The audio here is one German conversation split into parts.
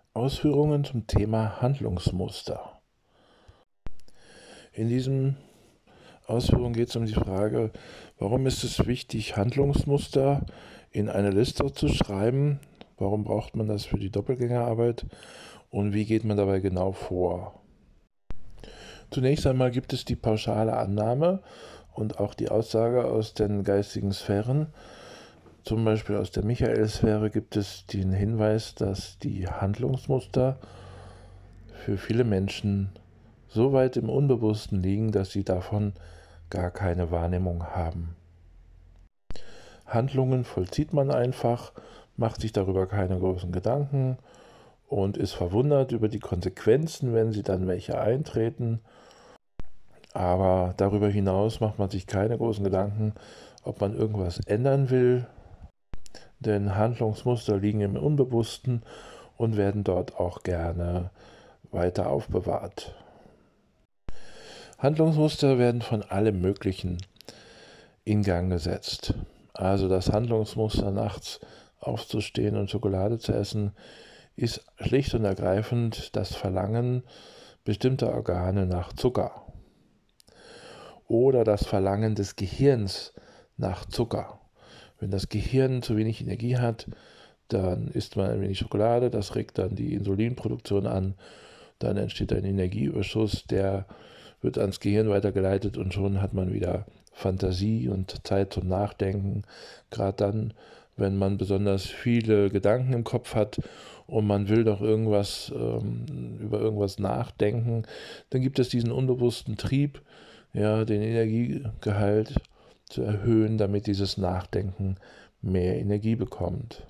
Ausführungen zum Thema Handlungsmuster. In diesen Ausführungen geht es um die Frage, warum ist es wichtig, Handlungsmuster in eine Liste zu schreiben? Warum braucht man das für die Doppelgängerarbeit? Und wie geht man dabei genau vor? Zunächst einmal gibt es die pauschale Annahme und auch die Aussage aus den geistigen Sphären. Zum Beispiel aus der Michael-Sphäre gibt es den Hinweis, dass die Handlungsmuster für viele Menschen so weit im Unbewussten liegen, dass sie davon gar keine Wahrnehmung haben. Handlungen vollzieht man einfach, macht sich darüber keine großen Gedanken und ist verwundert über die Konsequenzen, wenn sie dann welche eintreten. Aber darüber hinaus macht man sich keine großen Gedanken, ob man irgendwas ändern will, denn Handlungsmuster liegen im Unbewussten und werden dort auch gerne weiter aufbewahrt. Handlungsmuster werden von allem Möglichen in Gang gesetzt. Also das Handlungsmuster, nachts aufzustehen und Schokolade zu essen, ist schlicht und ergreifend das Verlangen bestimmter Organe nach Zucker. Oder das Verlangen des Gehirns nach Zucker. Wenn das Gehirn zu wenig Energie hat, dann isst man ein wenig Schokolade, das regt dann die Insulinproduktion an, dann entsteht ein Energieüberschuss, der wird ans Gehirn weitergeleitet und schon hat man wieder Fantasie und Zeit zum Nachdenken. Gerade dann, wenn man besonders viele Gedanken im Kopf hat und man will doch über irgendwas nachdenken, dann gibt es diesen unbewussten Trieb, ja, den Energiegehalt zu erhöhen, damit dieses Nachdenken mehr Energie bekommt.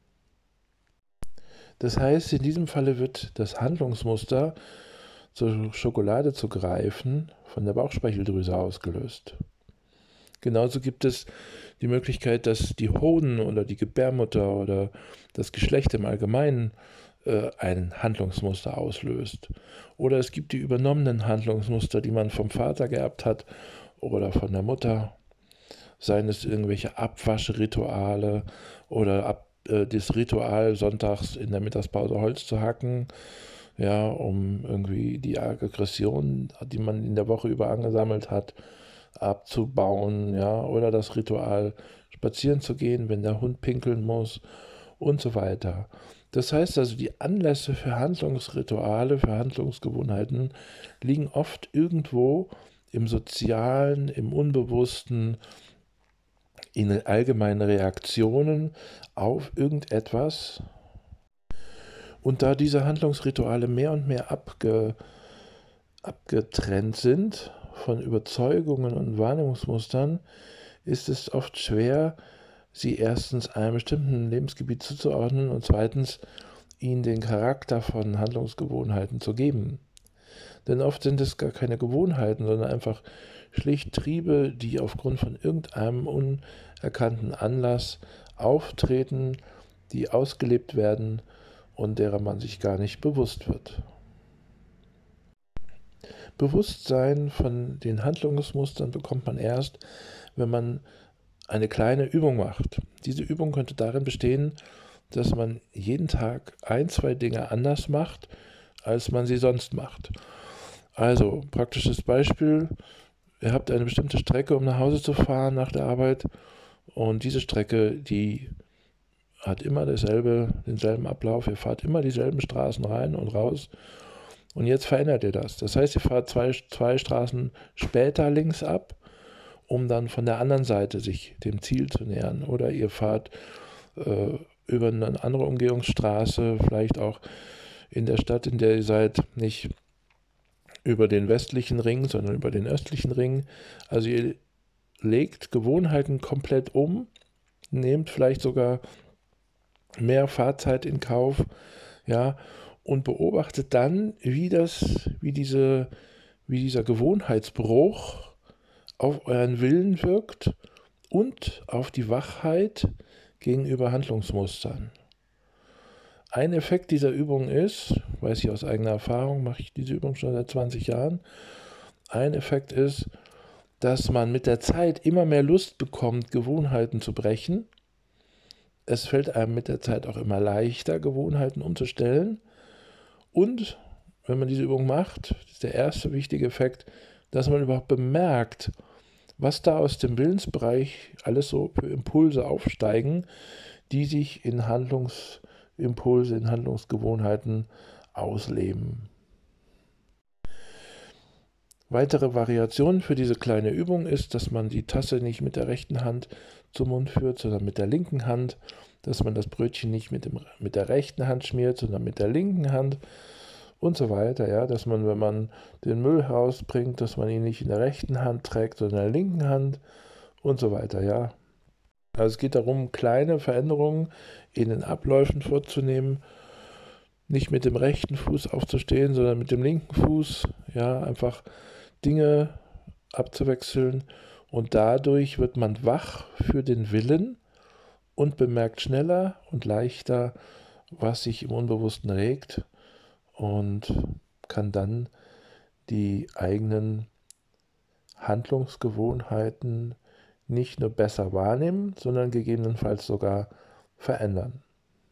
Das heißt, in diesem Falle wird das Handlungsmuster, zur Schokolade zu greifen, von der Bauchspeicheldrüse ausgelöst. Genauso gibt es die Möglichkeit, dass die Hoden oder die Gebärmutter oder das Geschlecht im Allgemeinen ein Handlungsmuster auslöst. Oder es gibt die übernommenen Handlungsmuster, die man vom Vater geerbt hat oder von der Mutter. Seien es irgendwelche Abwaschrituale oder das Ritual, sonntags in der Mittagspause Holz zu hacken, ja, um irgendwie die Aggression, die man in der Woche über angesammelt hat, abzubauen, ja, oder das Ritual, spazieren zu gehen, wenn der Hund pinkeln muss und so weiter. Das heißt also, die Anlässe für Handlungsrituale, für Handlungsgewohnheiten liegen oft irgendwo im Sozialen, im Unbewussten, in allgemeine Reaktionen auf irgendetwas. Und da diese Handlungsrituale mehr und mehr abgetrennt sind von Überzeugungen und Wahrnehmungsmustern, ist es oft schwer, sie erstens einem bestimmten Lebensgebiet zuzuordnen und zweitens ihnen den Charakter von Handlungsgewohnheiten zu geben. Denn oft sind es gar keine Gewohnheiten, sondern einfach schlicht Triebe, die aufgrund von irgendeinem unerkannten Anlass auftreten, die ausgelebt werden und derer man sich gar nicht bewusst wird. Bewusstsein von den Handlungsmustern bekommt man erst, wenn man eine kleine Übung macht. Diese Übung könnte darin bestehen, dass man jeden Tag 1, 2 Dinge anders macht, als man sie sonst macht. Also, praktisches Beispiel, ihr habt eine bestimmte Strecke, um nach Hause zu fahren nach der Arbeit und diese Strecke, die hat immer denselben Ablauf, ihr fahrt immer dieselben Straßen rein und raus und jetzt verändert ihr das. Das heißt, ihr fahrt zwei Straßen später links ab, um dann von der anderen Seite sich dem Ziel zu nähern. Oder ihr fahrt über eine andere Umgehungsstraße, vielleicht auch in der Stadt, in der ihr seid, nicht über den westlichen Ring, sondern über den östlichen Ring. Also ihr legt Gewohnheiten komplett um, nehmt vielleicht sogar mehr Fahrzeit in Kauf, ja, und beobachtet dann, wie dieser Gewohnheitsbruch auf euren Willen wirkt und auf die Wachheit gegenüber Handlungsmustern. Ein Effekt dieser Übung ist, weiß ich aus eigener Erfahrung, mache ich diese Übung schon seit 20 Jahren, ein Effekt ist, dass man mit der Zeit immer mehr Lust bekommt, Gewohnheiten zu brechen. Es fällt einem mit der Zeit auch immer leichter, Gewohnheiten umzustellen. Und wenn man diese Übung macht, ist der erste wichtige Effekt, dass man überhaupt bemerkt, was da aus dem Willensbereich alles so für Impulse aufsteigen, die sich in Handlungsimpulse, in Handlungsgewohnheiten ausleben. Weitere Variation für diese kleine Übung ist, dass man die Tasse nicht mit der rechten Hand zum Mund führt, sondern mit der linken Hand, dass man das Brötchen nicht mit der rechten Hand schmiert, sondern mit der linken Hand und so weiter, ja, dass man, wenn man den Müll herausbringt, dass man ihn nicht in der rechten Hand trägt, sondern in der linken Hand und so weiter, ja. Also es geht darum, kleine Veränderungen in den Abläufen vorzunehmen, nicht mit dem rechten Fuß aufzustehen, sondern mit dem linken Fuß, ja, einfach Dinge abzuwechseln und dadurch wird man wach für den Willen und bemerkt schneller und leichter, was sich im Unbewussten regt und kann dann die eigenen Handlungsgewohnheiten nicht nur besser wahrnehmen, sondern gegebenenfalls sogar verändern.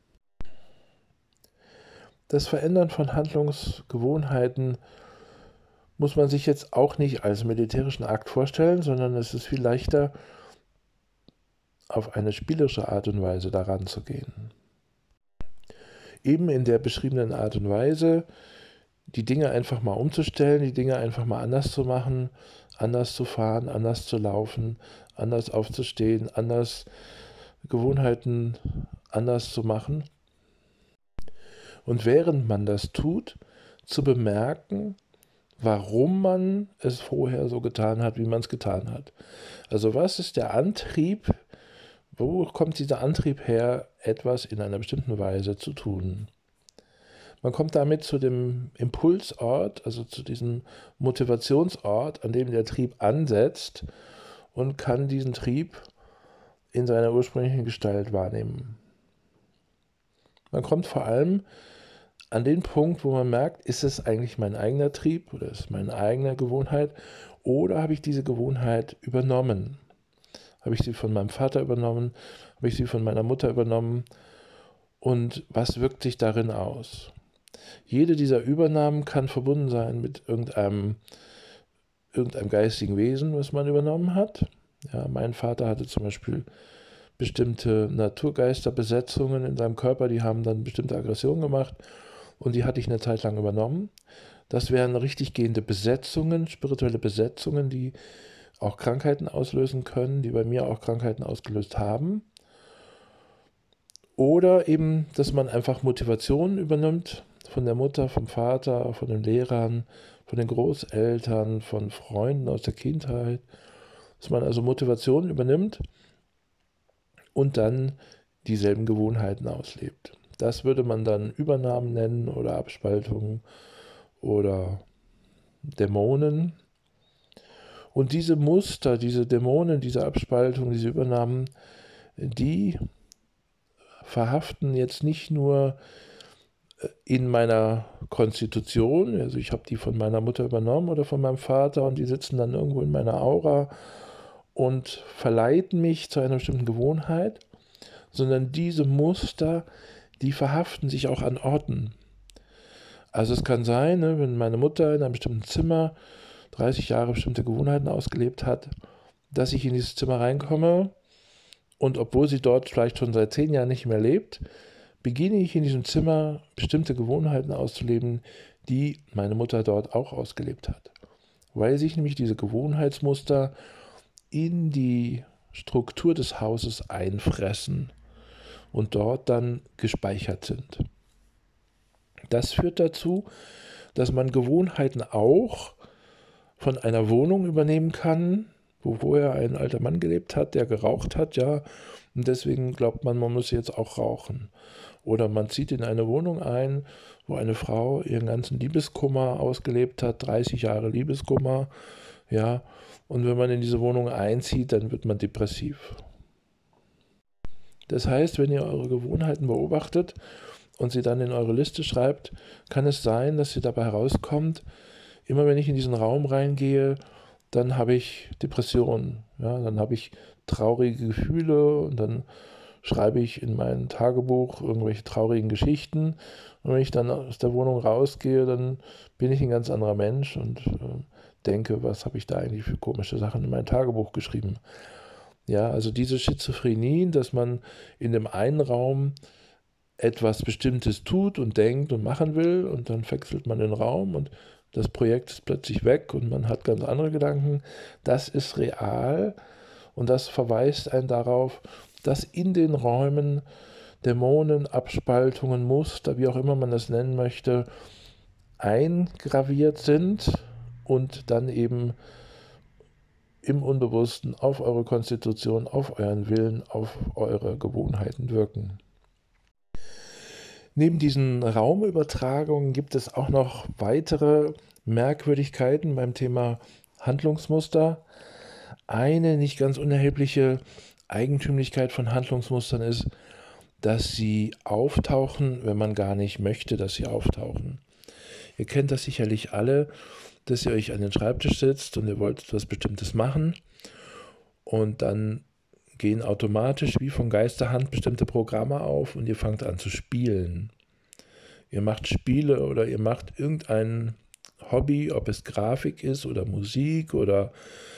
Das Verändern von Handlungsgewohnheiten muss man sich jetzt auch nicht als militärischen Akt vorstellen, sondern es ist viel leichter, auf eine spielerische Art und Weise daran zu gehen. Eben in der beschriebenen Art und Weise, die Dinge einfach mal umzustellen, die Dinge einfach mal anders zu machen, anders zu fahren, anders zu laufen, anders aufzustehen, anders Gewohnheiten anders zu machen. Und während man das tut, zu bemerken, warum man es vorher so getan hat, wie man es getan hat. Also was ist der Antrieb, wo kommt dieser Antrieb her, etwas in einer bestimmten Weise zu tun? Man kommt damit zu dem Impulsort, also zu diesem Motivationsort, an dem der Trieb ansetzt und kann diesen Trieb in seiner ursprünglichen Gestalt wahrnehmen. Man kommt vor allem an den Punkt, wo man merkt, ist es eigentlich mein eigener Trieb oder ist es meine eigene Gewohnheit oder habe ich diese Gewohnheit übernommen? Habe ich sie von meinem Vater übernommen? Habe ich sie von meiner Mutter übernommen? Und was wirkt sich darin aus? Jede dieser Übernahmen kann verbunden sein mit irgendeinem geistigen Wesen, was man übernommen hat. Ja, mein Vater hatte zum Beispiel bestimmte Naturgeisterbesetzungen in seinem Körper, die haben dann bestimmte Aggressionen gemacht und die hatte ich eine Zeit lang übernommen. Das wären richtig gehende Besetzungen, spirituelle Besetzungen, die auch Krankheiten auslösen können, die bei mir auch Krankheiten ausgelöst haben. Oder eben, dass man einfach Motivationen übernimmt von der Mutter, vom Vater, von den Lehrern, von den Großeltern, von Freunden aus der Kindheit. Dass man also Motivationen übernimmt und dann dieselben Gewohnheiten auslebt. Das würde man dann Übernahmen nennen oder Abspaltungen oder Dämonen. Und diese Muster, diese Dämonen, diese Abspaltungen, diese Übernahmen, die verhaften jetzt nicht nur in meiner Konstitution, also ich habe die von meiner Mutter übernommen oder von meinem Vater und die sitzen dann irgendwo in meiner Aura und verleiten mich zu einer bestimmten Gewohnheit, sondern diese Muster, die verhaften sich auch an Orten. Also es kann sein, ne, wenn meine Mutter in einem bestimmten Zimmer 30 Jahre bestimmte Gewohnheiten ausgelebt hat, dass ich in dieses Zimmer reinkomme und obwohl sie dort vielleicht schon seit 10 Jahren nicht mehr lebt, beginne ich in diesem Zimmer bestimmte Gewohnheiten auszuleben, die meine Mutter dort auch ausgelebt hat. Weil sich nämlich diese Gewohnheitsmuster in die Struktur des Hauses einfressen und dort dann gespeichert sind. Das führt dazu, dass man Gewohnheiten auch von einer Wohnung übernehmen kann, wo vorher ein alter Mann gelebt hat, der geraucht hat, ja, und deswegen glaubt man, man muss jetzt auch rauchen. Oder man zieht in eine Wohnung ein, wo eine Frau ihren ganzen Liebeskummer ausgelebt hat, 30 Jahre Liebeskummer, ja, und wenn man in diese Wohnung einzieht, dann wird man depressiv. Das heißt, wenn ihr eure Gewohnheiten beobachtet und sie dann in eure Liste schreibt, kann es sein, dass ihr dabei herauskommt, immer wenn ich in diesen Raum reingehe, dann habe ich Depressionen, ja, dann habe ich traurige Gefühle und dann schreibe ich in mein Tagebuch irgendwelche traurigen Geschichten. Und wenn ich dann aus der Wohnung rausgehe, dann bin ich ein ganz anderer Mensch und denke, was habe ich da eigentlich für komische Sachen in mein Tagebuch geschrieben. Ja, also diese Schizophrenie, dass man in dem einen Raum etwas Bestimmtes tut und denkt und machen will und dann wechselt man den Raum und das Projekt ist plötzlich weg und man hat ganz andere Gedanken, das ist real und das verweist einen darauf, dass in den Räumen Dämonen, Abspaltungen, Muster, wie auch immer man das nennen möchte, eingraviert sind und dann eben im Unbewussten auf eure Konstitution, auf euren Willen, auf eure Gewohnheiten wirken. Neben diesen Raumübertragungen gibt es auch noch weitere Merkwürdigkeiten beim Thema Handlungsmuster. Eine nicht ganz unerhebliche Eigentümlichkeit von Handlungsmustern ist, dass sie auftauchen, wenn man gar nicht möchte, dass sie auftauchen. Ihr kennt das sicherlich alle, dass ihr euch an den Schreibtisch sitzt und ihr wollt etwas Bestimmtes machen und dann gehen automatisch wie von Geisterhand bestimmte Programme auf und ihr fangt an zu spielen. Ihr macht Spiele oder ihr macht irgendein Hobby, ob es Grafik ist oder Musik oder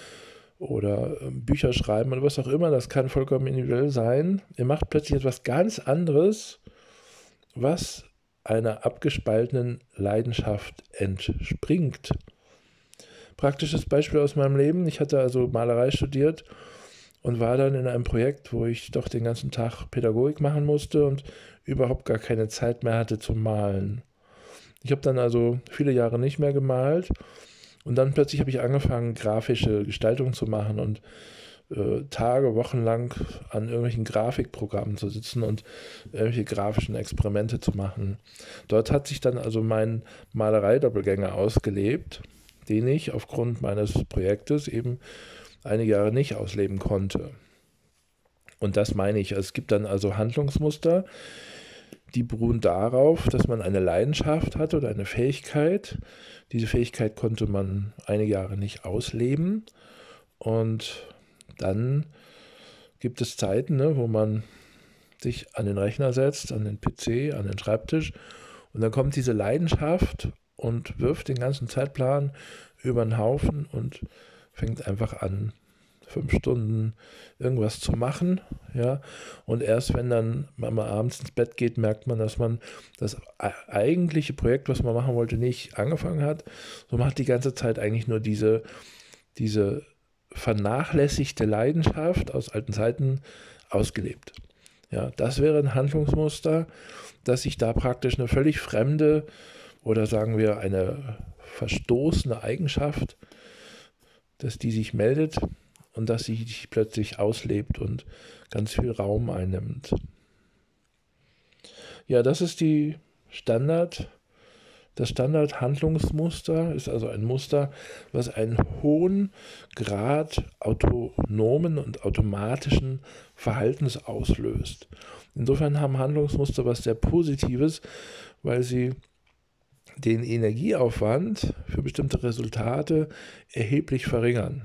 Bücher schreiben oder was auch immer, das kann vollkommen individuell sein. Ihr macht plötzlich etwas ganz anderes, was einer abgespaltenen Leidenschaft entspringt. Praktisches Beispiel aus meinem Leben, ich hatte also Malerei studiert und war dann in einem Projekt, wo ich doch den ganzen Tag Pädagogik machen musste und überhaupt gar keine Zeit mehr hatte zum Malen. Ich habe dann also viele Jahre nicht mehr gemalt und dann plötzlich habe ich angefangen, grafische Gestaltung zu machen und Tage, Wochen lang an irgendwelchen Grafikprogrammen zu sitzen und irgendwelche grafischen Experimente zu machen. Dort hat sich dann also mein Malerei-Doppelgänger ausgelebt, den ich aufgrund meines Projektes eben einige Jahre nicht ausleben konnte. Und das meine ich. Es gibt dann also Handlungsmuster, die beruhen darauf, dass man eine Leidenschaft hat oder eine Fähigkeit. Diese Fähigkeit konnte man einige Jahre nicht ausleben. Und dann gibt es Zeiten, wo man sich an den Rechner setzt, an den PC, an den Schreibtisch. Und dann kommt diese Leidenschaft und wirft den ganzen Zeitplan über den Haufen und fängt einfach an, 5 Stunden irgendwas zu machen, ja, und erst wenn dann man mal abends ins Bett geht, merkt man, dass man das eigentliche Projekt, was man machen wollte, nicht angefangen hat. So man hat die ganze Zeit eigentlich nur diese vernachlässigte Leidenschaft aus alten Zeiten ausgelebt. Ja, das wäre ein Handlungsmuster, dass sich da praktisch eine völlig fremde oder sagen wir eine verstoßene Eigenschaft, dass die sich meldet und dass sie sich plötzlich auslebt und ganz viel Raum einnimmt. Ja, das ist das Standardhandlungsmuster ist also ein Muster, was einen hohen Grad autonomen und automatischen Verhaltens auslöst. Insofern haben Handlungsmuster was sehr Positives, weil sie den Energieaufwand für bestimmte Resultate erheblich verringern.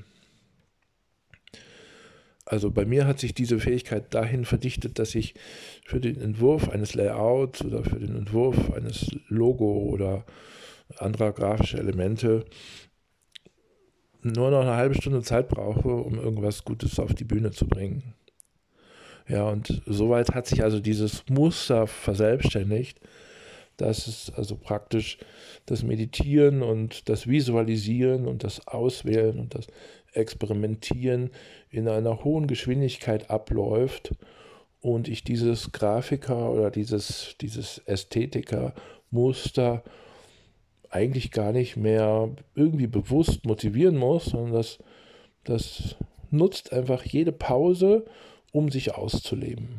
Also bei mir hat sich diese Fähigkeit dahin verdichtet, dass ich für den Entwurf eines Layouts oder für den Entwurf eines Logo oder anderer grafischer Elemente nur noch eine halbe Stunde Zeit brauche, um irgendwas Gutes auf die Bühne zu bringen. Ja, und soweit hat sich also dieses Muster verselbstständigt, dass es also praktisch das Meditieren und das Visualisieren und das Auswählen und das Experimentieren in einer hohen Geschwindigkeit abläuft und ich dieses Grafiker oder dieses Ästhetiker-Muster eigentlich gar nicht mehr irgendwie bewusst motivieren muss, sondern das nutzt einfach jede Pause, um sich auszuleben.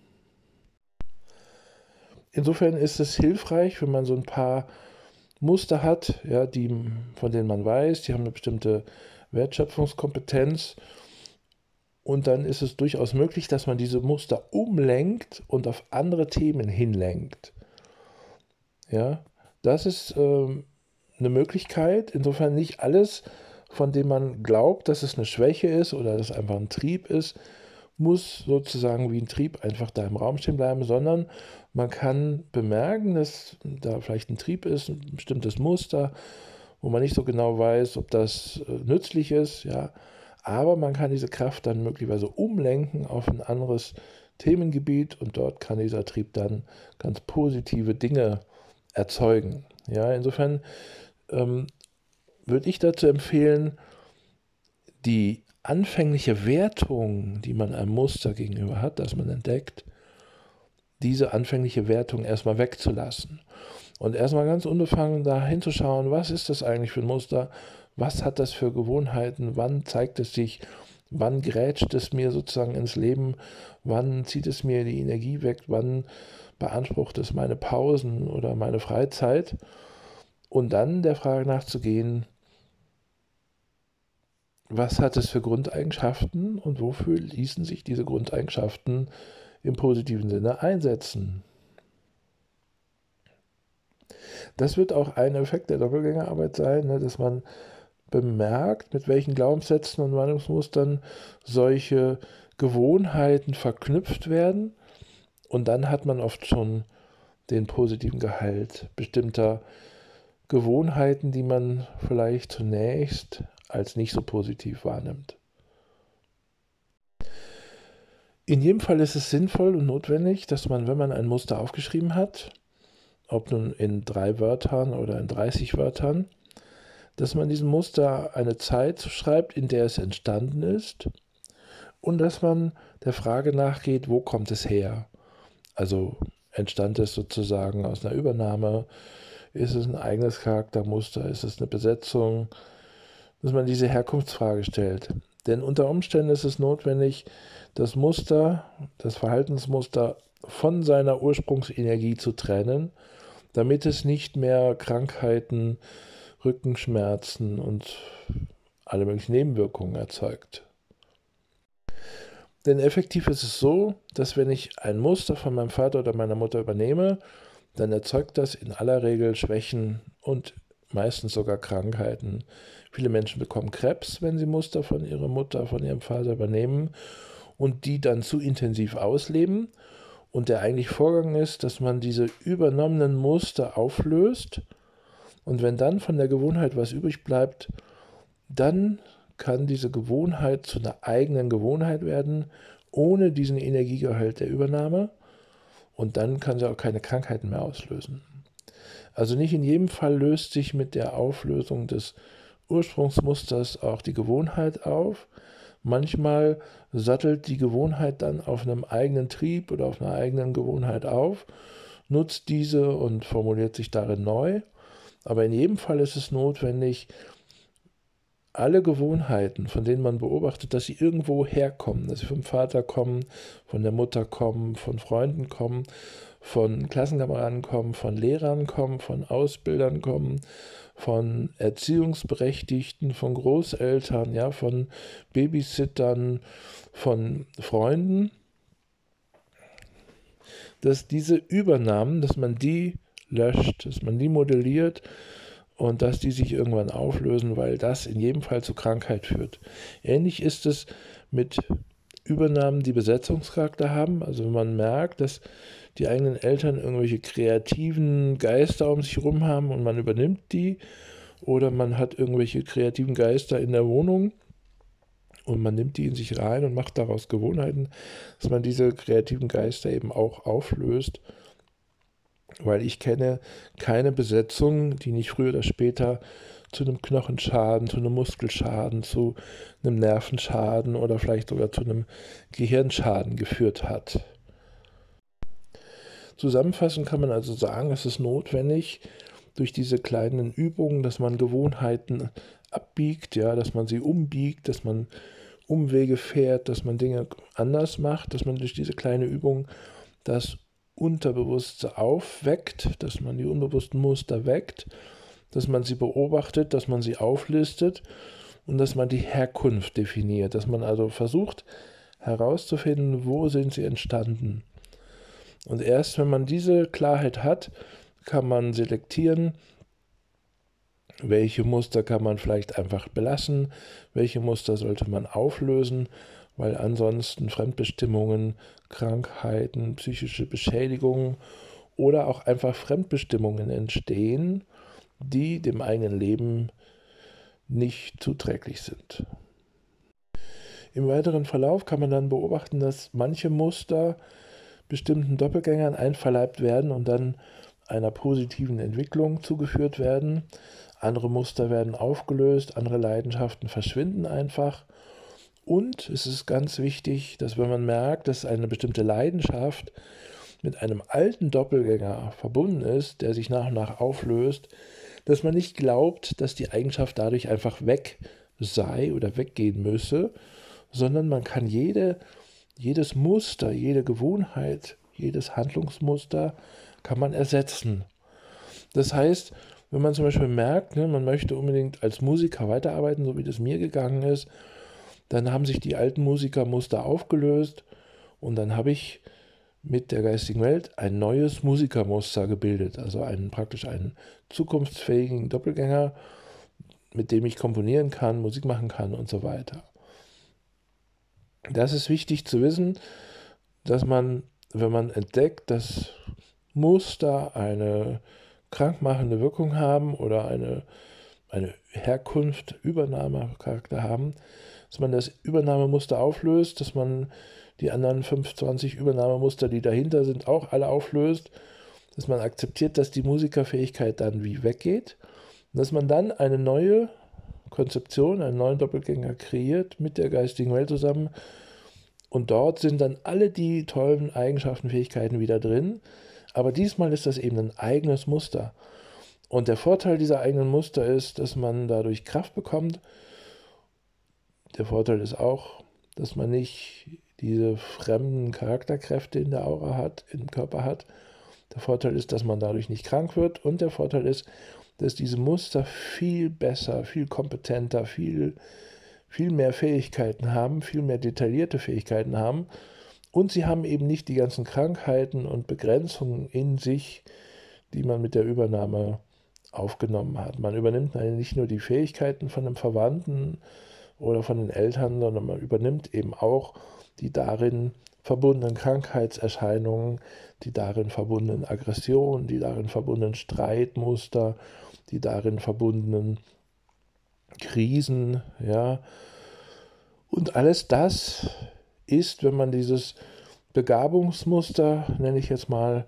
Insofern ist es hilfreich, wenn man so ein paar Muster hat, ja, von denen man weiß, die haben eine bestimmte Wertschöpfungskompetenz. Und dann ist es durchaus möglich, dass man diese Muster umlenkt und auf andere Themen hinlenkt. Ja, das ist eine Möglichkeit. Insofern nicht alles, von dem man glaubt, dass es eine Schwäche ist oder dass es einfach ein Trieb ist, muss sozusagen wie ein Trieb einfach da im Raum stehen bleiben, sondern man kann bemerken, dass da vielleicht ein Trieb ist, ein bestimmtes Muster, wo man nicht so genau weiß, ob das nützlich ist, ja, aber man kann diese Kraft dann möglicherweise umlenken auf ein anderes Themengebiet und dort kann dieser Trieb dann ganz positive Dinge erzeugen. Ja, insofern würde ich dazu empfehlen, die anfängliche Wertung, die man einem Muster gegenüber hat, das man entdeckt, diese anfängliche Wertung erstmal wegzulassen. Und erstmal ganz unbefangen da hinzuschauen, was ist das eigentlich für ein Muster, was hat das für Gewohnheiten, wann zeigt es sich, wann grätscht es mir sozusagen ins Leben, wann zieht es mir die Energie weg, wann beansprucht es meine Pausen oder meine Freizeit. Und dann der Frage nachzugehen, was hat es für Grundeigenschaften und wofür ließen sich diese Grundeigenschaften im positiven Sinne einsetzen. Das wird auch ein Effekt der Doppelgängerarbeit sein, dass man bemerkt, mit welchen Glaubenssätzen und Meinungsmustern solche Gewohnheiten verknüpft werden. Und dann hat man oft schon den positiven Gehalt bestimmter Gewohnheiten, die man vielleicht zunächst als nicht so positiv wahrnimmt. In jedem Fall ist es sinnvoll und notwendig, dass man, wenn man ein Muster aufgeschrieben hat, ob nun in 3 Wörtern oder in 30 Wörtern, dass man diesem Muster eine Zeit schreibt, in der es entstanden ist und dass man der Frage nachgeht, wo kommt es her? Also entstand es sozusagen aus einer Übernahme? Ist es ein eigenes Charaktermuster? Ist es eine Besetzung? Dass man diese Herkunftsfrage stellt. Denn unter Umständen ist es notwendig, das Muster, das Verhaltensmuster von seiner Ursprungsenergie zu trennen, damit es nicht mehr Krankheiten, Rückenschmerzen und alle möglichen Nebenwirkungen erzeugt. Denn effektiv ist es so, dass wenn ich ein Muster von meinem Vater oder meiner Mutter übernehme, dann erzeugt das in aller Regel Schwächen und meistens sogar Krankheiten. Viele Menschen bekommen Krebs, wenn sie Muster von ihrer Mutter, von ihrem Vater übernehmen und die dann zu intensiv ausleben. Und der eigentliche Vorgang ist, dass man diese übernommenen Muster auflöst und wenn dann von der Gewohnheit was übrig bleibt, dann kann diese Gewohnheit zu einer eigenen Gewohnheit werden, ohne diesen Energiegehalt der Übernahme und dann kann sie auch keine Krankheiten mehr auslösen. Also nicht in jedem Fall löst sich mit der Auflösung des Ursprungsmusters auch die Gewohnheit auf. Manchmal sattelt die Gewohnheit dann auf einem eigenen Trieb oder auf einer eigenen Gewohnheit auf, nutzt diese und formuliert sich darin neu. Aber in jedem Fall ist es notwendig, alle Gewohnheiten, von denen man beobachtet, dass sie irgendwo herkommen, dass sie vom Vater kommen, von der Mutter kommen, von Freunden kommen, von Klassenkameraden kommen, von Lehrern kommen, von Ausbildern kommen, von Erziehungsberechtigten, von Großeltern, ja, von Babysittern, von Freunden, dass diese Übernahmen, dass man die löscht, dass man die modelliert und dass die sich irgendwann auflösen, weil das in jedem Fall zu Krankheit führt. Ähnlich ist es mit Übernahmen, die Besetzungscharakter haben. Also wenn man merkt, dass die eigenen Eltern irgendwelche kreativen Geister um sich herum haben und man übernimmt die oder man hat irgendwelche kreativen Geister in der Wohnung und man nimmt die in sich rein und macht daraus Gewohnheiten, dass man diese kreativen Geister eben auch auflöst, weil ich kenne keine Besetzung, die nicht früher oder später zu einem Knochenschaden, zu einem Muskelschaden, zu einem Nervenschaden oder vielleicht sogar zu einem Gehirnschaden geführt hat. Zusammenfassend kann man also sagen, es ist notwendig, durch diese kleinen Übungen, dass man Gewohnheiten abbiegt, ja, dass man sie umbiegt, dass man Umwege fährt, dass man Dinge anders macht, dass man durch diese kleine Übung das Unterbewusste aufweckt, dass man die unbewussten Muster weckt, dass man sie beobachtet, dass man sie auflistet und dass man die Herkunft definiert, dass man also versucht herauszufinden, wo sind sie entstanden. Und erst wenn man diese Klarheit hat, kann man selektieren, welche Muster kann man vielleicht einfach belassen, welche Muster sollte man auflösen, weil ansonsten Fremdbestimmungen, Krankheiten, psychische Beschädigungen oder auch einfach Fremdbestimmungen entstehen, die dem eigenen Leben nicht zuträglich sind. Im weiteren Verlauf kann man dann beobachten, dass manche Muster bestimmten Doppelgängern einverleibt werden und dann einer positiven Entwicklung zugeführt werden. Andere Muster werden aufgelöst, andere Leidenschaften verschwinden einfach. Und es ist ganz wichtig, dass wenn man merkt, dass eine bestimmte Leidenschaft mit einem alten Doppelgänger verbunden ist, der sich nach und nach auflöst, dass man nicht glaubt, dass die Eigenschaft dadurch einfach weg sei oder weggehen müsse, sondern man kann jedes Muster, jede Gewohnheit, jedes Handlungsmuster kann man ersetzen. Das heißt, wenn man zum Beispiel merkt, man möchte unbedingt als Musiker weiterarbeiten, so wie das mir gegangen ist, dann haben sich die alten Musikermuster aufgelöst und dann habe ich mit der geistigen Welt ein neues Musikermuster gebildet, also praktisch einen zukunftsfähigen Doppelgänger, mit dem ich komponieren kann, Musik machen kann und so weiter. Das ist wichtig zu wissen, dass man, wenn man entdeckt, dass Muster eine krankmachende Wirkung haben oder eine Herkunft, Übernahmecharakter haben, dass man das Übernahmemuster auflöst, dass man die anderen 25 Übernahmemuster, die dahinter sind, auch alle auflöst, dass man akzeptiert, dass die Musikerfähigkeit dann wie weggeht und dass man dann eine neue Konzeption, einen neuen Doppelgänger kreiert mit der geistigen Welt zusammen und dort sind dann alle die tollen Eigenschaften, Fähigkeiten wieder drin, aber diesmal ist das eben ein eigenes Muster. Und der Vorteil dieser eigenen Muster ist, dass man dadurch Kraft bekommt. Der Vorteil ist auch, dass man nicht diese fremden Charakterkräfte in der Aura hat, im Körper hat. Der Vorteil ist, dass man dadurch nicht krank wird. Und der Vorteil ist, dass diese Muster viel besser, viel kompetenter, viel mehr Fähigkeiten haben, viel mehr detaillierte Fähigkeiten haben. Und sie haben eben nicht die ganzen Krankheiten und Begrenzungen in sich, die man mit der Übernahme aufgenommen hat. Man übernimmt nicht nur die Fähigkeiten von einem Verwandten oder von den Eltern, sondern man übernimmt eben auch die darin verbundenen Krankheitserscheinungen, die darin verbundenen Aggressionen, die darin verbundenen Streitmuster, die darin verbundenen Krisen, ja. Und alles das ist, wenn man dieses Begabungsmuster, nenne ich jetzt mal,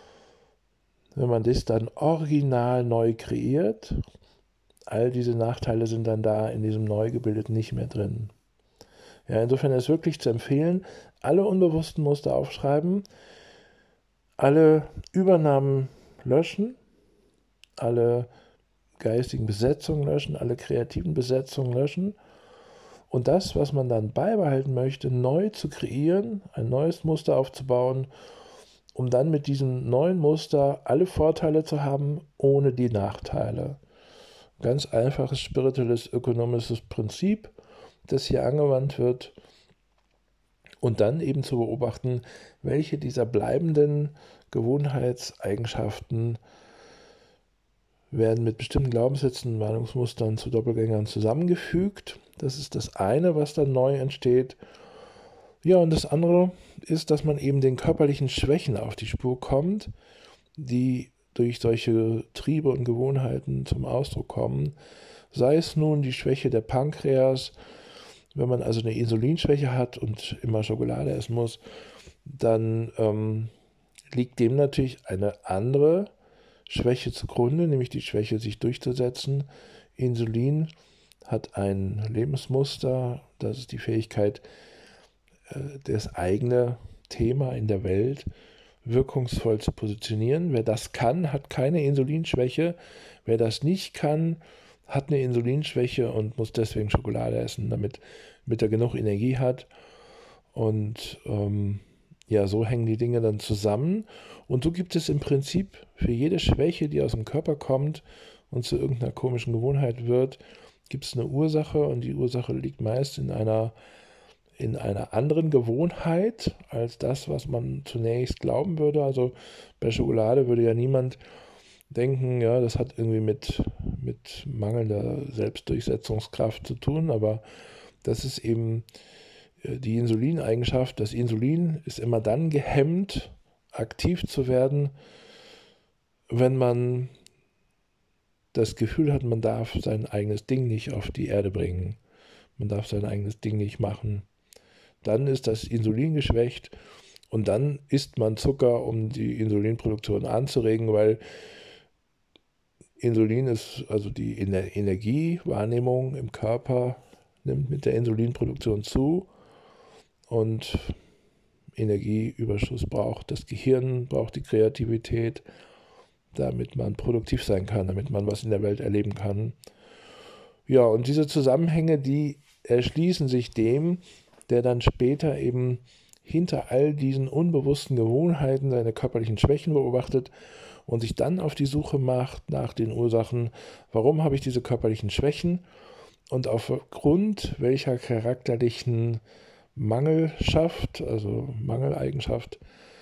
wenn man das dann original neu kreiert, all diese Nachteile sind dann da in diesem neu gebildeten nicht mehr drin. Ja, insofern ist wirklich zu empfehlen, alle unbewussten Muster aufschreiben, alle Übernahmen löschen, alle geistigen Besetzungen löschen, alle kreativen Besetzungen löschen und das, was man dann beibehalten möchte, neu zu kreieren, ein neues Muster aufzubauen, um dann mit diesem neuen Muster alle Vorteile zu haben, ohne die Nachteile. Ganz einfaches spirituelles, ökonomisches Prinzip, das hier angewandt wird und dann eben zu beobachten, welche dieser bleibenden Gewohnheitseigenschaften werden mit bestimmten Glaubenssätzen, Meinungsmustern zu Doppelgängern zusammengefügt. Das ist das eine, was dann neu entsteht. Ja, und das andere ist, dass man eben den körperlichen Schwächen auf die Spur kommt, die durch solche Triebe und Gewohnheiten zum Ausdruck kommen. Sei es nun die Schwäche der Pankreas, wenn man also eine Insulinschwäche hat und immer Schokolade essen muss, dann liegt dem natürlich eine andere Schwäche zugrunde, nämlich die Schwäche, sich durchzusetzen. Insulin hat ein Lebensmuster, das ist die Fähigkeit, das eigene Thema in der Welt wirkungsvoll zu positionieren. Wer das kann, hat keine Insulinschwäche. Wer das nicht kann, hat eine Insulinschwäche und muss deswegen Schokolade essen, damit er genug Energie hat. Und ja, so hängen die Dinge dann zusammen. Und so gibt es im Prinzip für jede Schwäche, die aus dem Körper kommt und zu irgendeiner komischen Gewohnheit wird, gibt es eine Ursache und die Ursache liegt meist in einer anderen Gewohnheit als das, was man zunächst glauben würde. Also bei Schokolade würde ja niemand denken, ja, das hat irgendwie mit mangelnder Selbstdurchsetzungskraft zu tun, aber das ist eben die Insulineigenschaft, das Insulin ist immer dann gehemmt, aktiv zu werden, wenn man das Gefühl hat, man darf sein eigenes Ding nicht auf die Erde bringen, man darf sein eigenes Ding nicht machen. Dann ist das Insulin geschwächt und dann isst man Zucker, um die Insulinproduktion anzuregen, weil Insulin ist, also die Energiewahrnehmung im Körper nimmt mit der Insulinproduktion zu und Energieüberschuss braucht das Gehirn, braucht die Kreativität, damit man produktiv sein kann, damit man was in der Welt erleben kann. Ja, und diese Zusammenhänge, die erschließen sich dem, der dann später eben hinter all diesen unbewussten Gewohnheiten seine körperlichen Schwächen beobachtet und sich dann auf die Suche macht nach den Ursachen, warum habe ich diese körperlichen Schwächen und aufgrund welcher charakterlichen Mangelschaft, also Mangeleigenschaft,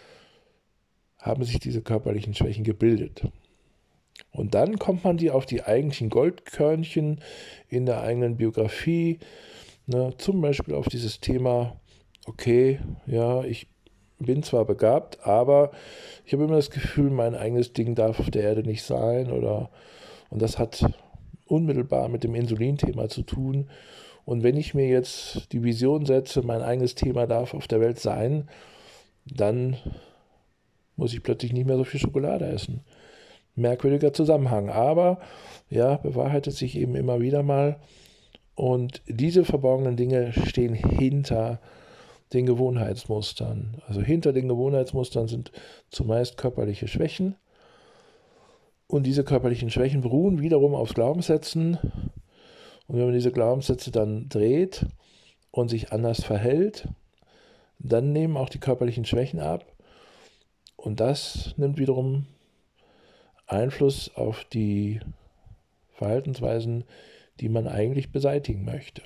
haben sich diese körperlichen Schwächen gebildet. Und dann kommt man auf die eigentlichen Goldkörnchen in der eigenen Biografie, zum Beispiel auf dieses Thema, okay, ja, ich bin zwar begabt, aber ich habe immer das Gefühl, mein eigenes Ding darf auf der Erde nicht sein und das hat unmittelbar mit dem Insulinthema zu tun. Und wenn ich mir jetzt die Vision setze, mein eigenes Thema darf auf der Welt sein, dann muss ich plötzlich nicht mehr so viel Schokolade essen. Merkwürdiger Zusammenhang, aber ja, bewahrheitet sich eben immer wieder mal. Und diese verborgenen Dinge stehen hinter den Gewohnheitsmustern. Also hinter den Gewohnheitsmustern sind zumeist körperliche Schwächen. Und diese körperlichen Schwächen beruhen wiederum auf Glaubenssätzen. Und wenn man diese Glaubenssätze dann dreht und sich anders verhält, dann nehmen auch die körperlichen Schwächen ab. Und das nimmt wiederum Einfluss auf die Verhaltensweisen, die man eigentlich beseitigen möchte.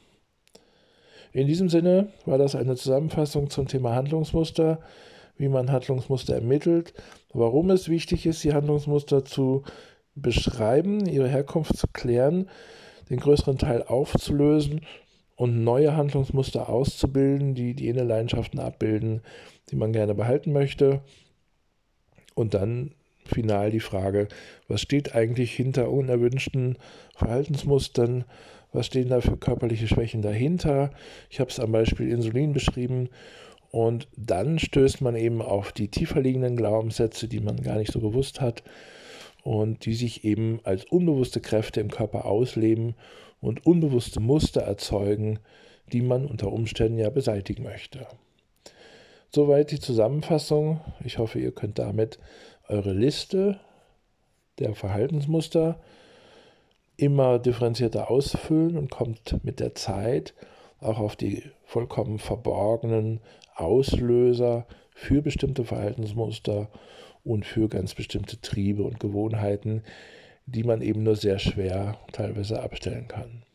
In diesem Sinne war das eine Zusammenfassung zum Thema Handlungsmuster, wie man Handlungsmuster ermittelt, warum es wichtig ist, die Handlungsmuster zu beschreiben, ihre Herkunft zu klären, den größeren Teil aufzulösen und neue Handlungsmuster auszubilden, die jene Leidenschaften abbilden, die man gerne behalten möchte. Und dann final die Frage, was steht eigentlich hinter unerwünschten Verhaltensmustern? Was stehen da für körperliche Schwächen dahinter? Ich habe es am Beispiel Insulin beschrieben. Und dann stößt man eben auf die tiefer liegenden Glaubenssätze, die man gar nicht so bewusst hat und die sich eben als unbewusste Kräfte im Körper ausleben und unbewusste Muster erzeugen, die man unter Umständen ja beseitigen möchte. Soweit die Zusammenfassung. Ich hoffe, ihr könnt damit eure Liste der Verhaltensmuster immer differenzierter ausfüllen und kommt mit der Zeit auch auf die vollkommen verborgenen Auslöser für bestimmte Verhaltensmuster und für ganz bestimmte Triebe und Gewohnheiten, die man eben nur sehr schwer teilweise abstellen kann.